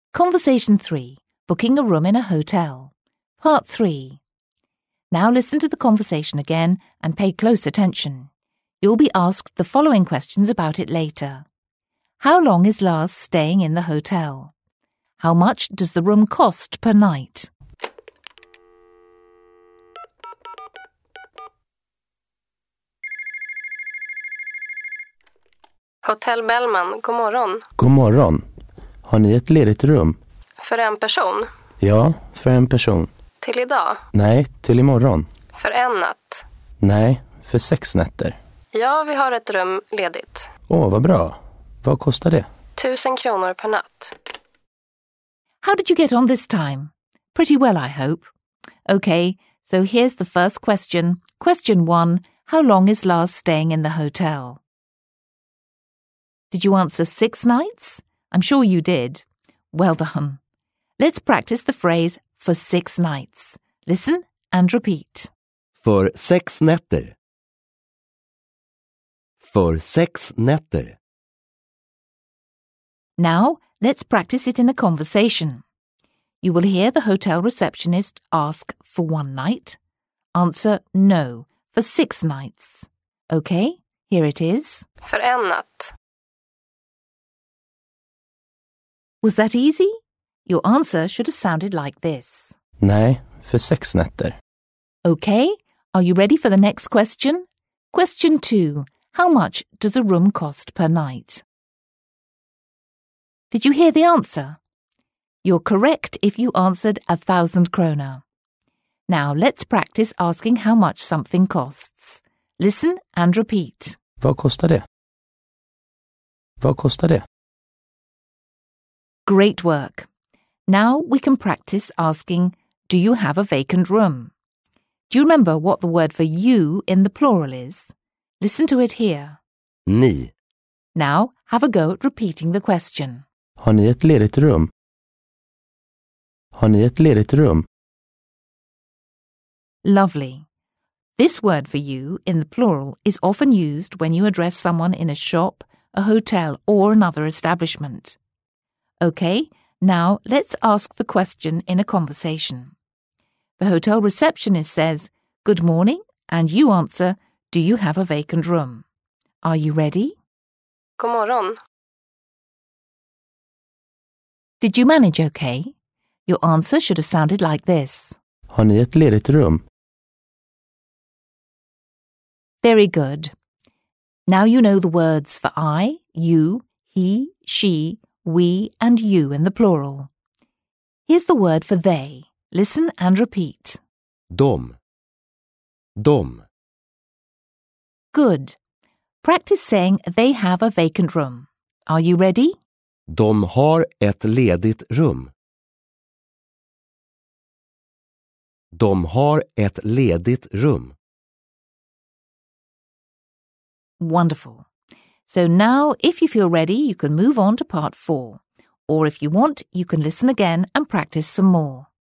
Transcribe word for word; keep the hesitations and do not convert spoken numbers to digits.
Conversation three. Booking a room in a hotel. Part three. Now listen to the conversation again and pay close attention. You'll be asked the following questions about it later. How long is Lars staying in the hotel? How much does the room cost per night? Hotel Bellman, god morgon. God morgon. Har ni ett ledigt rum? För en person? Ja, för en person. Till idag? Nej, till imorgon. För en natt? Nej, för sex nätter. Ja, vi har ett rum ledigt. Åh, vad bra. Vad kostar det? Tusen kronor per natt. How did you get on this time? Pretty well, I hope. Okay, so here's the first question. Question one. How long is Lars staying in the hotel? Did you answer six nights? I'm sure you did. Well done. Let's practice the phrase for six nights. Listen and repeat. För sex nätter. För sex nätter. Now, let's practice it in a conversation. You will hear the hotel receptionist ask for one night. Answer no for six nights. Okay, here it is. För en natt. Was that easy? Your answer should have sounded like this. Nej, för sex nätter. Okay, are you ready for the next question? Question two. How much does a room cost per night? Did you hear the answer? You're correct if you answered a thousand krona. Now let's practice asking how much something costs. Listen and repeat. Vad kostar det? Vad kostar det? Great work. Now we can practice asking, do you have a vacant room? Do you remember what the word for you in the plural is? Listen to it here. Ni. Now have a go at repeating the question. Har ni ett ledigt rum? Har ni ett ledigt rum? Lovely. This word for you in the plural is often used when you address someone in a shop, a hotel, or another establishment. Okay, now let's ask the question in a conversation. The hotel receptionist says, "Good morning," and you answer, "Do you have a vacant room?" Are you ready? God morgon. Did you manage okay? Your answer should have sounded like this. Har ni ett ledigt rum? Very good. Now you know the words for I, you, he, she, we, and you in the plural. Here's the word for they. Listen and repeat. Dom. Dom. Good. Practice saying they have a vacant room. Are you ready? De har ett ledigt rum. De har ett ledigt rum. Wonderful. So now, if you feel ready, you can move on to part four. Or if you want, you can listen again and practice some more.